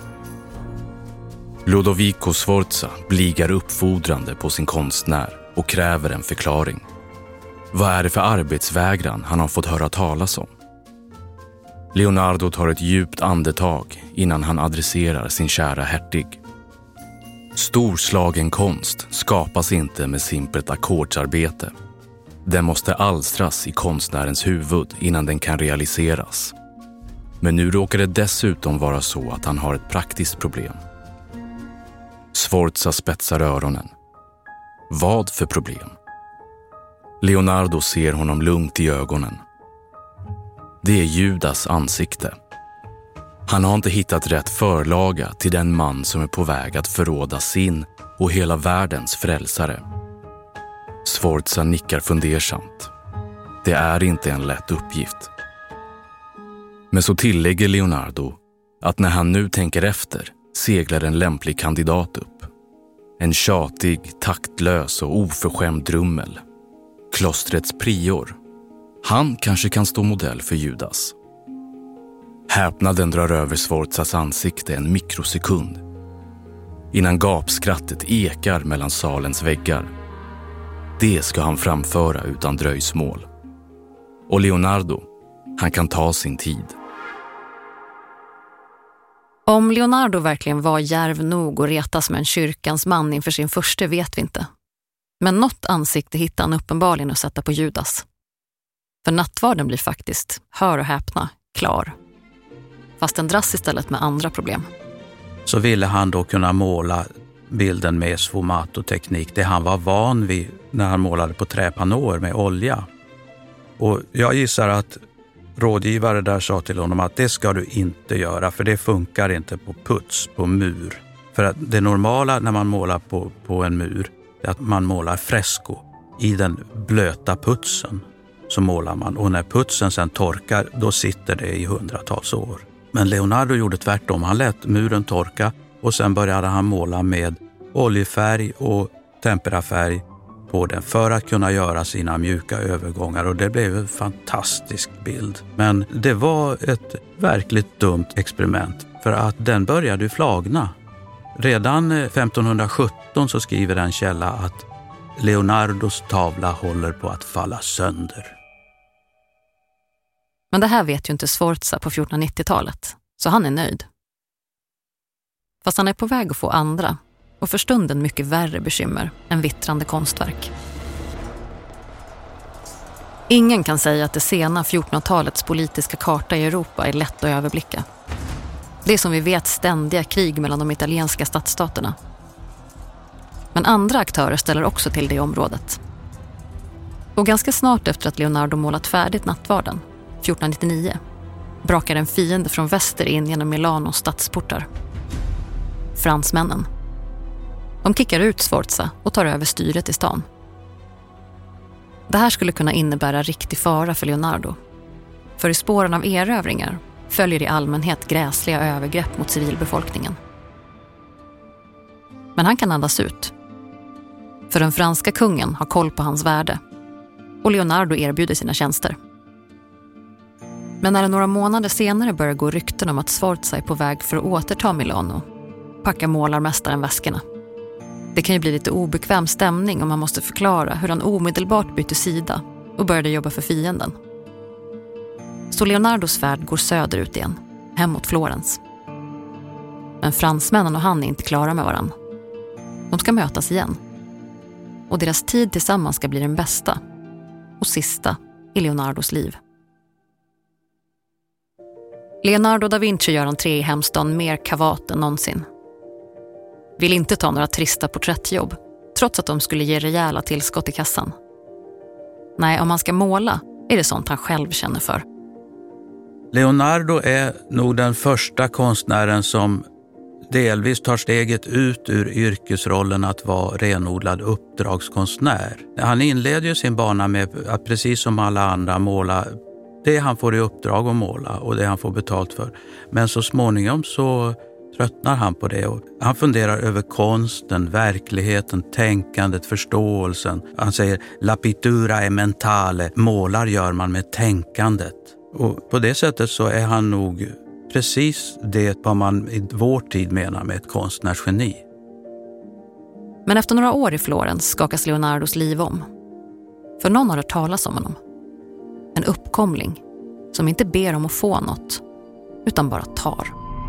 Lodovico Sforza bligar uppfordrande på sin konstnär och kräver en förklaring. Vad är det för arbetsvägran han har fått höra talas om? Leonardo tar ett djupt andetag innan han adresserar sin kära hertig. Storslagen konst skapas inte med simpelt ackordsarbete. Den måste alstras i konstnärens huvud innan den kan realiseras. Men nu råkar det dessutom vara så att han har ett praktiskt problem. Sforza spetsar öronen. Vad för problem? Leonardo ser honom lugnt i ögonen. Det är Judas ansikte. Han har inte hittat rätt förlaga till den man som är på väg att förråda sin och hela världens frälsare. Sforza nickar fundersamt. Det är inte en lätt uppgift. Men så tillägger Leonardo att när han nu tänker efter seglar en lämplig kandidat upp. En tjatig, taktlös och oförskämd drummel. Klostrets prior. Han kanske kan stå modell för Judas. Häpnaden drar över Sforzas ansikte en mikrosekund. Innan gapskrattet ekar mellan salens väggar. Det ska han framföra utan dröjsmål. Och Leonardo, han kan ta sin tid. Om Leonardo verkligen var djärv nog och retas med en kyrkans man inför sin första vet vi inte. Men något ansikte hittar han uppenbarligen att sätta på Judas. För nattvarden blir faktiskt, hör och häpna, klar. Fast den dras istället med andra problem. Så ville han då kunna måla bilden med sfumato-teknik, det han var van vid när han målade på träpanåer med olja. Och jag gissar att rådgivare där sa till honom att det ska du inte göra, för det funkar inte på puts, på mur. För att det normala när man målar på, på en mur är att man målar fresco. I den blöta putsen så målar man, och när putsen sen torkar då sitter det i hundratals år. Men Leonardo gjorde tvärtom, han lät muren torka och sen började han måla med oljefärg och temperafärg på den för att kunna göra sina mjuka övergångar, och det blev en fantastisk bild. Men det var ett verkligt dumt experiment för att den började flagna. Redan femtonhundrasjutton så skriver en källa att Leonardos tavla håller på att falla sönder. Men det här vet ju inte Sforza på fjortonhundranittiotalet, så han är nöjd. Fast han är på väg att få andra och för stunden mycket värre bekymmer än vittrande konstverk. Ingen kan säga att det sena fjortonhundratalets politiska karta i Europa är lätt att överblicka. Det är som vi vet ständiga krig mellan de italienska stadsstaterna. Men andra aktörer ställer också till det området. Och ganska snart efter att Leonardo målat färdigt Nattvarden, fjortonhundranittionio, brakar en fiende från väster in genom Milanos stadsportar. Fransmännen. De kickar ut Sforza och tar över styret i stan. Det här skulle kunna innebära riktig fara för Leonardo. För i spåren av erövringar följer i allmänhet gräsliga övergrepp mot civilbefolkningen. Men han kan andas ut. För den franska kungen har koll på hans värde. Och Leonardo erbjuder sina tjänster. Men när det några månader senare börjar gå rykten om att Sforza är på väg för att återta Milano, packar målarmästaren väskorna. Det kan ju bli lite obekväm stämning om man måste förklara hur han omedelbart bytte sida och började jobba för fienden. Så Leonardos färd går söderut igen, hem mot Florens. Men fransmännen och han är inte klara med varann. De ska mötas igen. Och deras tid tillsammans ska bli den bästa och sista i Leonardos liv. Leonardo da Vinci gör entré i hemstaden mer kavat än någonsin. Vill inte ta några trista porträttjobb, trots att de skulle ge rejäla tillskott i kassan. Nej, om man ska måla är det sånt han själv känner för. Leonardo är nog den första konstnären som delvis tar steget ut ur yrkesrollen att vara renodlad uppdragskonstnär. Han inleder ju sin bana med att precis som alla andra måla det han får i uppdrag att måla och det han får betalt för. Men så småningom så tröttnar han på det och han funderar över konsten, verkligheten, tänkandet, förståelsen. Han säger la pittura è mentale, målar gör man med tänkandet. Och på det sättet så är han nog precis det vad man i vår tid menar med ett konstnärsgeni. Men efter några år i Florens skakas Leonardos liv om. För någon har hört talas om honom. En uppkomling som inte ber om att få något, utan bara tar.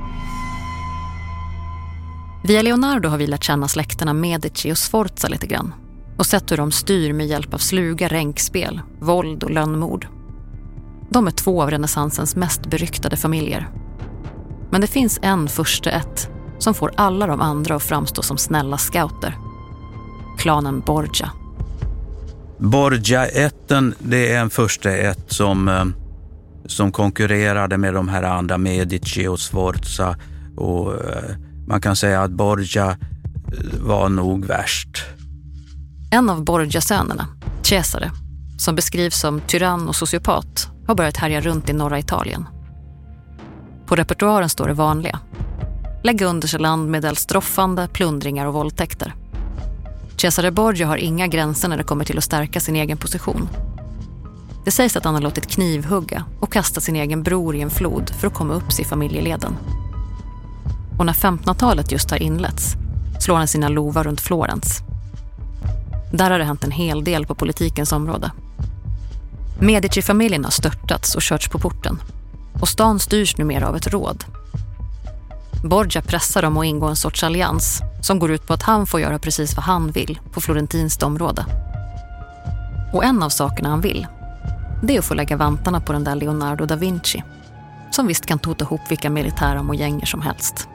Via Leonardo har vi lärt känna släkterna Medici och Sforza lite grann och sett hur de styr med hjälp av sluga ränkspel, våld och lönnmord. De är två av renässansens mest beryktade familjer. Men det finns en första ett som får alla de andra att framstå som snälla scouter. Klanen Borgia. Borgia-ätten, det är en första ett som, som konkurrerade med de här andra Medici och Sforza. Och man kan säga att Borgia var nog värst. En av Borgia-sönerna, Cesare, som beskrivs som tyrann och sociopat, har börjat härja runt i norra Italien. På repertoaren står det vanliga. Lägga under sig land med stroffande, plundringar och våldtäkter. Cesare Borgia har inga gränser när det kommer till att stärka sin egen position. Det sägs att han har låtit knivhugga och kasta sin egen bror i en flod för att komma upp sig i familjeleden. Och när femtonhundratalet just har inletts slår han sina lovar runt Florens. Där har det hänt en hel del på politikens område. Medici-familjen har störtats och körts på porten. Och stan styrs numera av ett råd. Borgia pressar dem att ingå en sorts allians som går ut på att han får göra precis vad han vill på florentinskt område. Och en av sakerna han vill, det är att få lägga vantarna på den där Leonardo da Vinci, som visst kan tota ihop vilka militära mojänger som helst.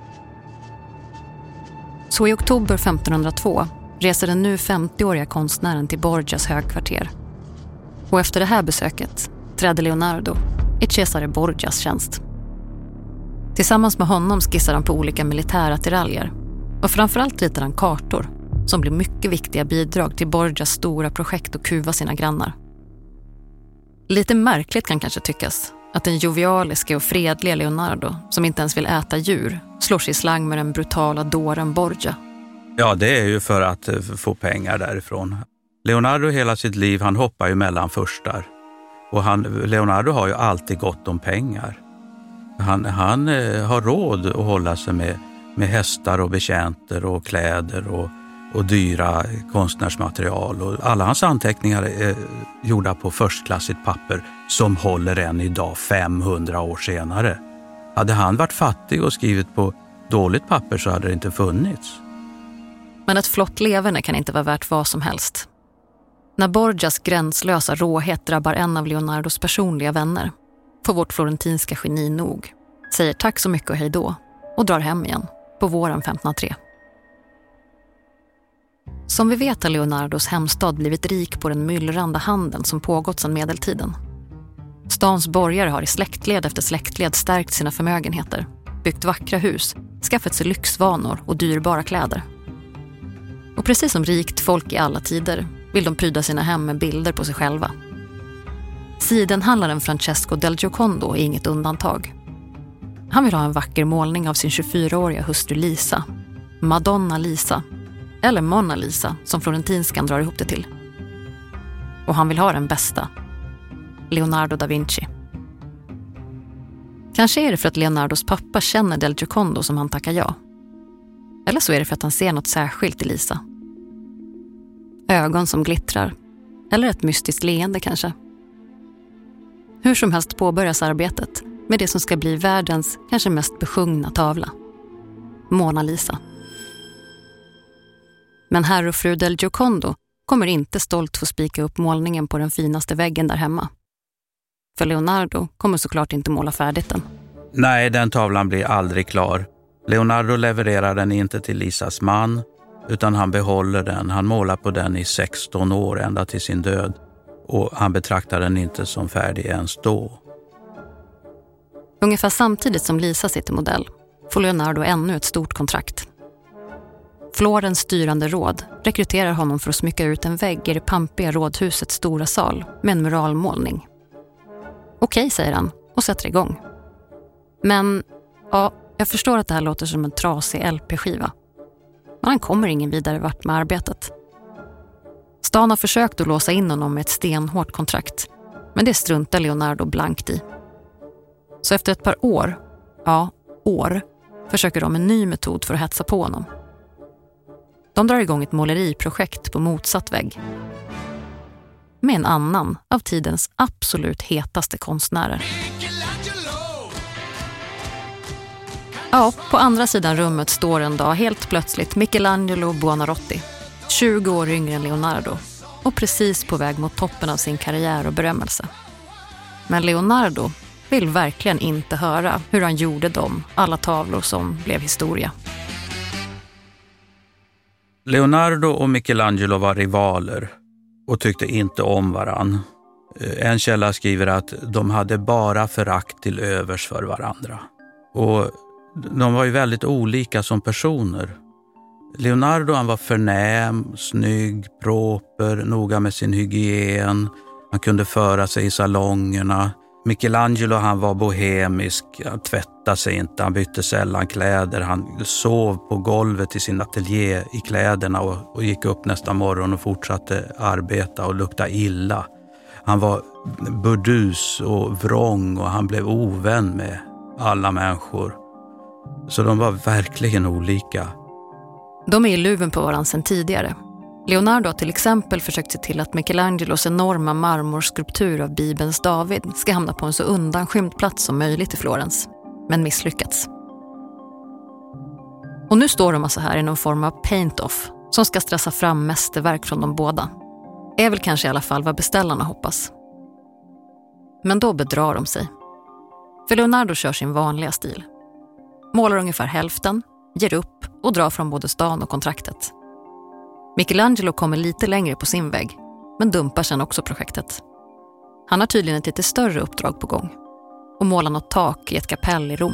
Så i oktober femtonhundratvå reser den nu femtioåriga konstnären till Borgias högkvarter. Och efter det här besöket trädde Leonardo i Cesare Borgias tjänst. Tillsammans med honom skissar han på olika militära attiraljer och framförallt ritar han kartor som blir mycket viktiga bidrag till Borgias stora projekt att kuva sina grannar. Lite märkligt kan kanske tyckas att den jovialiska och fredliga Leonardo, som inte ens vill äta djur, slår sig i slang med den brutala dåren Borgia. Ja, det är ju för att få pengar därifrån. Leonardo hela sitt liv, han hoppar ju mellan förstar. Och han, Leonardo har ju alltid gott om pengar. Han, han eh, har råd att hålla sig med, med hästar och betjänter och kläder och, och dyra konstnärsmaterial. Och alla hans anteckningar är gjorda på förstklassigt papper som håller än idag femhundra år senare. Hade han varit fattig och skrivit på dåligt papper så hade det inte funnits. Men ett flott leverne kan inte vara värt vad som helst. När Borgias gränslösa råhet drabbar en av Leonardos personliga vänner får vårt florentinska geni nog, säger tack så mycket och hej då och drar hem igen på våren femtonhundratre. Som vi vet har Leonardos hemstad blivit rik på den myllrande handeln som pågått sedan medeltiden. Stans borgare har i släktled efter släktled stärkt sina förmögenheter, byggt vackra hus, skaffat sig lyxvanor och dyrbara kläder. Och precis som rikt folk i alla tider vill de pryda sina hem med bilder på sig själva. Sidenhandlaren Francesco del Giocondo är inget undantag. Han vill ha en vacker målning av sin tjugofyraåriga hustru Lisa, Madonna Lisa, eller Mona Lisa som florentinskan drar ihop det till. Och han vill ha den bästa, Leonardo da Vinci. Kanske är det för att Leonardos pappa känner del Giocondo som han tackar ja. Eller så är det för att han ser något särskilt i Lisa. Ögon som glittrar, eller ett mystiskt leende kanske. Hur som helst påbörjas arbetet med det som ska bli världens kanske mest besjungna tavla, Mona Lisa. Men herr och fru del Giocondo kommer inte stolt få spika upp målningen på den finaste väggen där hemma. För Leonardo kommer såklart inte måla färdigt den. Nej, den tavlan blir aldrig klar. Leonardo levererar den inte till Lisas man, utan han behåller den. Han målar på den i sexton år ända till sin död. Och han betraktar den inte som färdig ens då. Ungefär samtidigt som Lisa sitter modell får Leonardo ännu ett stort kontrakt. Florens styrande råd rekryterar honom för att smycka ut en vägg i det pampiga rådhusets stora sal med en muralmålning. Okej, säger han och sätter igång. Men, ja, jag förstår att det här låter som en trasig L P-skiva. Men han kommer ingen vidare vart med arbetet. Stan har försökt att låsa in honom med ett stenhårt kontrakt, men det struntar Leonardo blankt i. Så efter ett par år, ja, år, försöker de en ny metod för att hetsa på honom. De drar igång ett måleriprojekt på motsatt vägg. Med en annan av tidens absolut hetaste konstnärer. Ja, på andra sidan rummet står en dag helt plötsligt Michelangelo Buonarroti, tjugo år yngre än Leonardo och precis på väg mot toppen av sin karriär och berömmelse. Men Leonardo vill verkligen inte höra hur han gjorde dem, alla tavlor som blev historia. Leonardo och Michelangelo var rivaler och tyckte inte om varann. En källa skriver att de hade bara förakt till övers för varandra. Och de var ju väldigt olika som personer. Leonardo, han var förnäm, snygg, proper, noga med sin hygien. Han kunde föra sig i salongerna. Michelangelo, han var bohemisk, han tvättade sig inte, han bytte sällan kläder. Han sov på golvet i sin ateljé i kläderna och, och gick upp nästa morgon och fortsatte arbeta och lukta illa. Han var burdus och vrång och han blev ovän med alla människor. Så de var verkligen olika. De är i luven på varandra sedan tidigare. Leonardo har till exempel försökt se till att Michelangelos enorma marmorskulptur av Bibelns David ska hamna på en så undanskymd plats som möjligt i Florens, men misslyckats. Och nu står de alltså här i någon form av paint-off som ska stressa fram mästerverk från de båda. Är väl kanske i alla fall vad beställarna hoppas. Men då bedrar de sig. För Leonardo kör sin vanliga stil. Målar ungefär hälften, ger upp och drar från både stan och kontraktet. Michelangelo kommer lite längre på sin vägg, men dumpar sen också projektet. Han har tydligen ett lite större uppdrag på gång och målar något tak i ett kapell i Rom.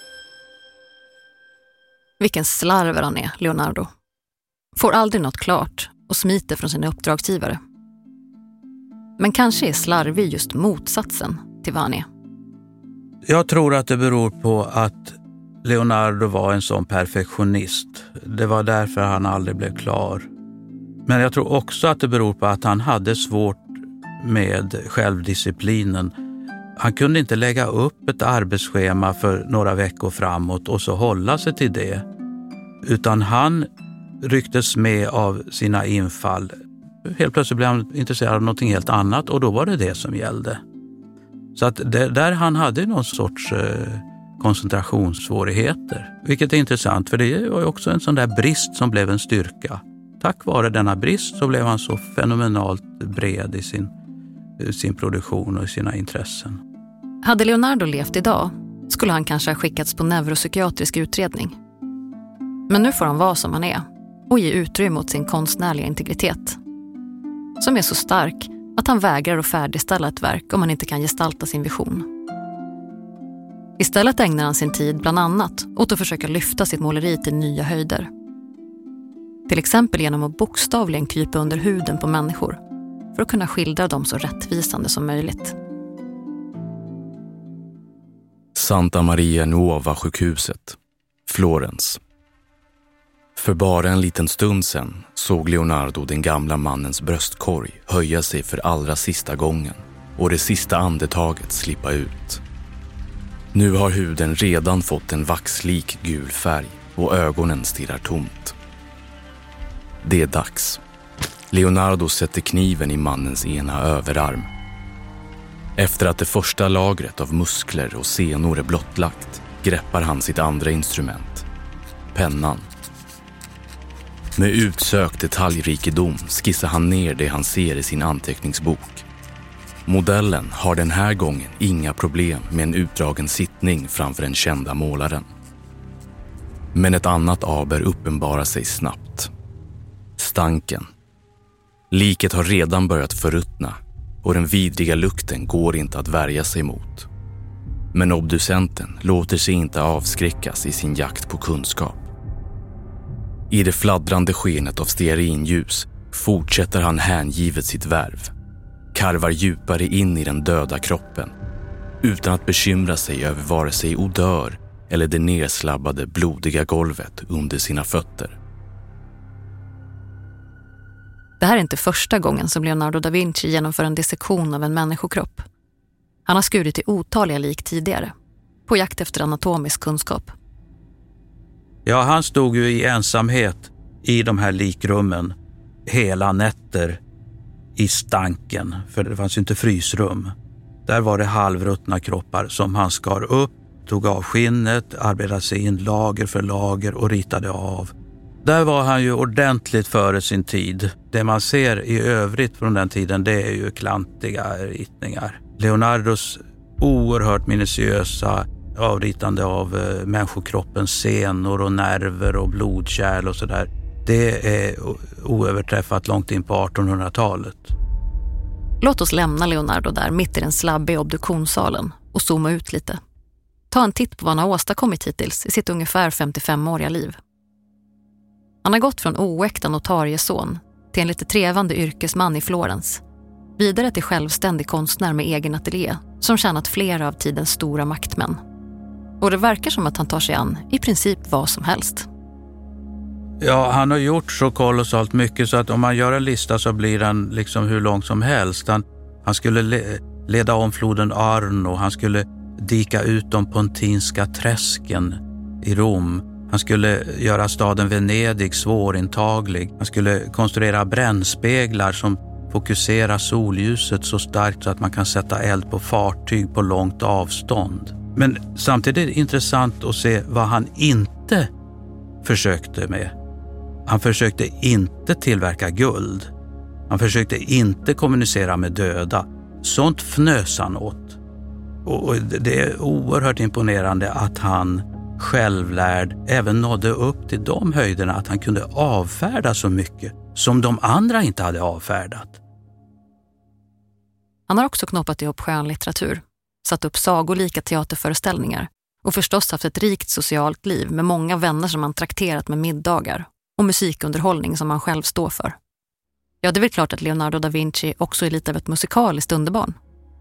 Vilken slarver han är, Leonardo. Får aldrig något klart och smiter från sina uppdragsgivare. Men kanske är slarvig just motsatsen till vad han är. Jag tror att det beror på att Leonardo var en sån perfektionist. Det var därför han aldrig blev klar. Men jag tror också att det beror på att han hade svårt med självdisciplinen. Han kunde inte lägga upp ett arbetsschema för några veckor framåt och så hålla sig till det. Utan han rycktes med av sina infall. Helt plötsligt blev han intresserad av något helt annat och då var det det som gällde. Så att det, där han hade någon sorts eh, koncentrationssvårigheter. Vilket är intressant, för det var ju också en sån där brist som blev en styrka. Tack vare denna brist så blev han så fenomenalt bred i sin, sin produktion och sina intressen. Hade Leonardo levt idag skulle han kanske ha skickats på neuropsykiatrisk utredning. Men nu får han vara som han är och ge utrymme åt sin konstnärliga integritet. Som är så stark att han vägrar att färdigställa ett verk om han inte kan gestalta sin vision. Istället ägnar han sin tid bland annat åt att försöka lyfta sitt måleri till nya höjder. Till exempel genom att bokstavligen krypa under huden på människor för att kunna skildra dem så rättvisande som möjligt. Santa Maria Nuova-sjukhuset, Florens. För bara en liten stund sedan såg Leonardo den gamla mannens bröstkorg höja sig för allra sista gången och det sista andetaget slippa ut. Nu har huden redan fått en vaxlik gul färg och ögonen stirrar tomt. Det är dags. Leonardo sätter kniven i mannens ena överarm. Efter att det första lagret av muskler och senor är blottlagt greppar han sitt andra instrument, pennan. Med utsökt detaljrikedom skissar han ner det han ser i sin anteckningsbok. Modellen har den här gången inga problem med en utdragen sittning framför den kända målaren. Men ett annat aber uppenbarar sig snabbt. Stanken. Liket har redan börjat förruttna och den vidriga lukten går inte att värja sig mot. Men obducenten låter sig inte avskräckas i sin jakt på kunskap. I det fladdrande skenet av stearinljus fortsätter han hängivet sitt värv. Karvar djupare in i den döda kroppen utan att bekymra sig över vare sig odör eller det nerslabbade blodiga golvet under sina fötter. Det här är inte första gången som Leonardo da Vinci genomför en dissektion av en människokropp. Han har skurit i otaliga lik tidigare, på jakt efter anatomisk kunskap. Ja, han stod ju i ensamhet i de här likrummen hela nätter i stanken, för det fanns ju inte frysrum. Där var det halvruttna kroppar som han skar upp, tog av skinnet, arbetade sig in lager för lager och ritade av. Där var han ju ordentligt före sin tid. Det man ser i övrigt från den tiden, det är ju klantiga ritningar. Leonardos oerhört minutiösa avritande av eh, människokroppens senor och nerver och blodkärl och sådär. Det är oöverträffat långt in på artonhundratalet. Låt oss lämna Leonardo där mitt i den slabbiga obduktionssalen och zooma ut lite. Ta en titt på vad han har åstadkommit hittills i sitt ungefär femtiofemåriga liv. Han har gått från oäkta notarieson till en lite trevande yrkesman i Florens. Vidare till självständig konstnär med egen ateljé som tjänat flera av tidens stora maktmän. Och det verkar som att han tar sig an i princip vad som helst. Ja, han har gjort så kolossalt mycket så att om man gör en lista så blir den liksom hur lång som helst. Han, han skulle le, leda om floden Arno, han skulle dika ut de pontinska träsken i Rom. Han skulle göra staden Venedig svårintaglig. Han skulle konstruera brännspeglar som fokuserar solljuset så starkt så att man kan sätta eld på fartyg på långt avstånd. Men samtidigt är det intressant att se vad han inte försökte med. Han försökte inte tillverka guld. Han försökte inte kommunicera med döda. Sånt fnös han åt. Och det är oerhört imponerande att han självlärd även nådde upp till de höjderna att han kunde avfärda så mycket som de andra inte hade avfärdat. Han har också knoppat ihop skönlitteratur, satt upp sagolika teaterföreställningar och förstås haft ett rikt socialt liv med många vänner som han trakterat med middagar och musikunderhållning som han själv står för. Ja, det är väl klart att Leonardo da Vinci också är lite av ett musikaliskt underbarn.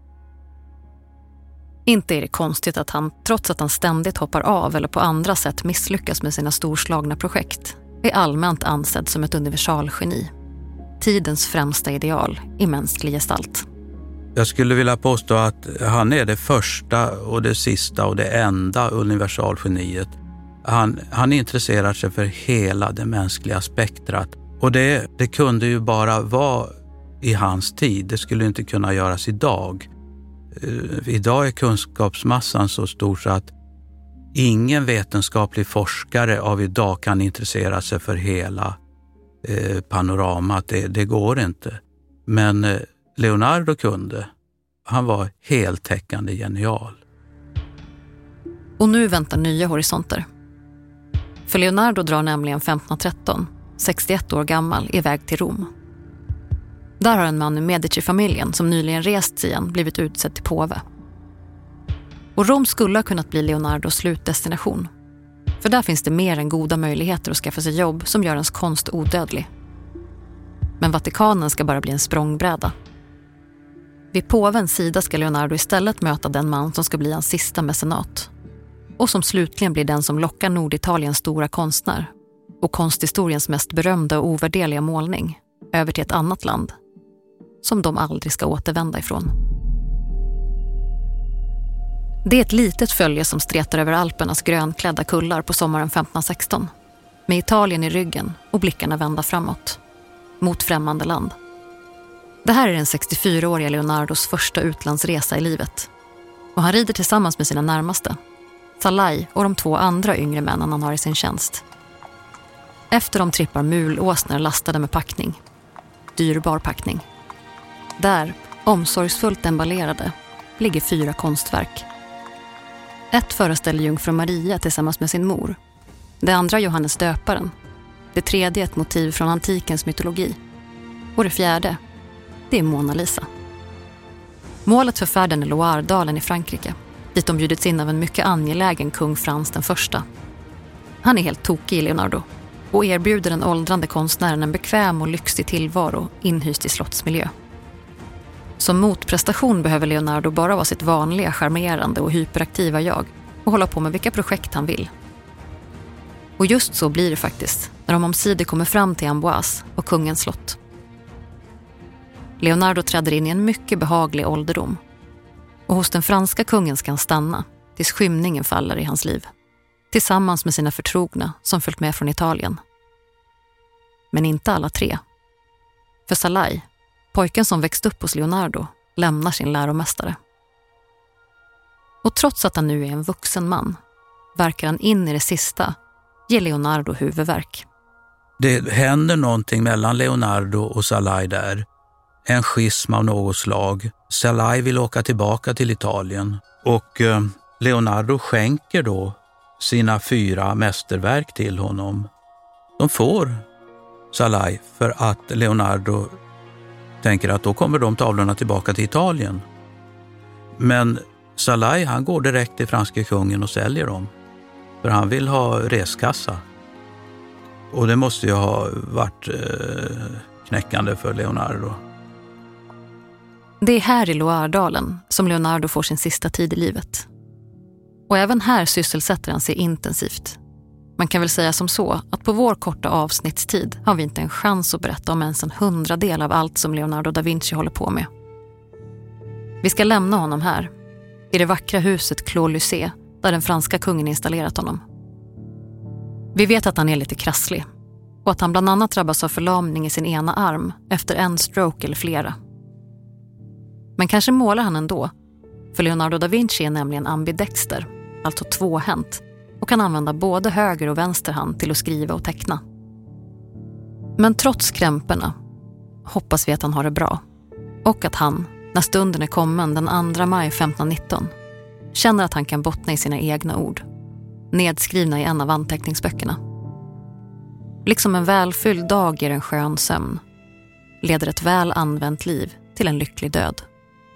Inte är det konstigt att han, trots att han ständigt hoppar av eller på andra sätt misslyckas med sina storslagna projekt, är allmänt ansedd som ett universalgeni. Tidens främsta ideal i mänsklig gestalt. Jag skulle vilja påstå att han är det första och det sista och det enda universalgeniet. Han, han intresserar sig för hela det mänskliga spektrat. Och det, det kunde ju bara vara i hans tid. Det skulle inte kunna göras idag. Idag är kunskapsmassan så stor så att ingen vetenskaplig forskare av idag kan intressera sig för hela eh, panoramat. Det, det går inte. Men eh, Leonardo kunde. Han var heltäckande genial. Och nu väntar nya horisonter. För Leonardo drar nämligen femtonhundratretton sextioett år gammal, iväg till Rom. Där har en man i Medici-familjen som nyligen rest igen blivit utsedd till påve. Och Rom skulle ha kunnat bli Leonardos slutdestination. För där finns det mer än goda möjligheter att skaffa sig jobb som gör ens konst odödlig. Men Vatikanen ska bara bli en språngbräda. Vid påvens sida ska Leonardo istället möta den man som ska bli hans sista mecenat. Och som slutligen blir den som lockar Norditaliens stora konstnär och konsthistoriens mest berömda och ovärderliga målning över till ett annat land som de aldrig ska återvända ifrån. Det är ett litet följe som stretar över Alpernas grönklädda kullar på sommaren femtonhundrasexton med Italien i ryggen och blickarna vända framåt mot främmande land. Det här är den sextiofyraåriga Leonardos första utlandsresa i livet och han rider tillsammans med sina närmaste, Salai och de två andra yngre männen han har i sin tjänst. Efter de trippar mulåsnor lastade med packning, dyrbar packning. Där, omsorgsfullt emballerade, ligger fyra konstverk. Ett föreställer Jungfru Maria tillsammans med sin mor. Det andra Johannes döparen. Det tredje ett motiv från antikens mytologi. Och det fjärde, det är Mona Lisa. Målet för färden är Loire-dalen i Frankrike, dit de bjudits in av en mycket angelägen kung Frans den första. Han är helt tokig i Leonardo och erbjuder den åldrande konstnären en bekväm och lyxig tillvaro inhyst i slottsmiljö. Som motprestation behöver Leonardo bara vara sitt vanliga, charmerande och hyperaktiva jag och hålla på med vilka projekt han vill. Och just så blir det faktiskt när de omsider kommer fram till Amboise och kungens slott. Leonardo träder in i en mycket behaglig ålderdom och hos den franska kungen ska han stanna tills skymningen faller i hans liv tillsammans med sina förtrogna som följt med från Italien. Men inte alla tre. För Salai, pojken som växt upp hos Leonardo, lämnar sin läromästare. Och trots att han nu är en vuxen man verkar han in i det sista ge Leonardo huvudvärk. Det händer någonting mellan Leonardo och Salai där. En schism av något slag. Salai vill åka tillbaka till Italien och eh, Leonardo skänker då sina fyra mästerverk till honom. De får Salai för att Leonardo tänker att då kommer de tavlorna tillbaka till Italien. Men Salai, han går direkt till franska kungen och säljer dem. För han vill ha reskassa. Och det måste ju ha varit eh, knäckande för Leonardo. Det är här i Loire-dalen som Leonardo får sin sista tid i livet. Och även här sysselsätter han sig intensivt. Man kan väl säga som så att på vår korta avsnittstid har vi inte en chans att berätta om ens en hundradel av allt som Leonardo da Vinci håller på med. Vi ska lämna honom här, i det vackra huset Clos Lucé, där den franska kungen installerat honom. Vi vet att han är lite krasslig och att han bland annat drabbas av förlamning i sin ena arm efter en stroke eller flera. Men kanske målar han ändå, för Leonardo da Vinci är nämligen ambidexter, alltså tvåhänt, och kan använda både höger och vänster hand till att skriva och teckna. Men trots krämporna hoppas vi att han har det bra och att han, när stunden är kommen den andra maj femtonhundranitton, känner att han kan bottna i sina egna ord, nedskrivna i en av anteckningsböckerna. Liksom en välfylld dag ger en skön sömn, leder ett väl använt liv till en lycklig död.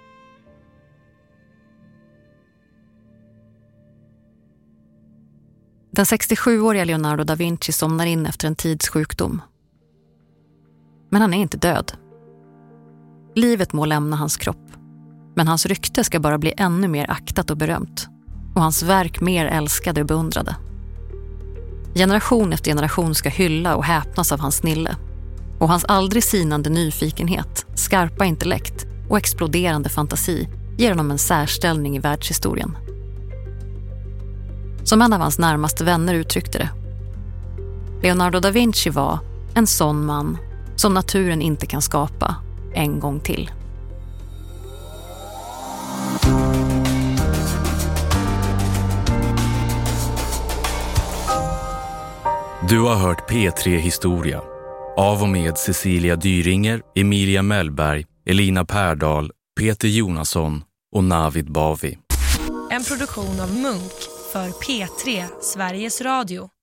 Den sextiosjuåriga Leonardo da Vinci somnar in efter en tids sjukdom. Men han är inte död. Livet må lämna hans kropp, men hans rykte ska bara bli ännu mer aktat och berömt och hans verk mer älskade och beundrade. Generation efter generation ska hylla och häpnas av hans snille och hans aldrig sinande nyfikenhet, skarpa intellekt och exploderande fantasi ger honom en särställning i världshistorien. Som en av hans närmaste vänner uttryckte det: Leonardo da Vinci var en sån man som naturen inte kan skapa en gång till. Du har hört P tre Historia av och med Cecilia Dyringer, Emilia Mellberg, Elina Pärdal, Peter Jonasson och Navid Bavi. En produktion av Munk för P tre Sveriges Radio.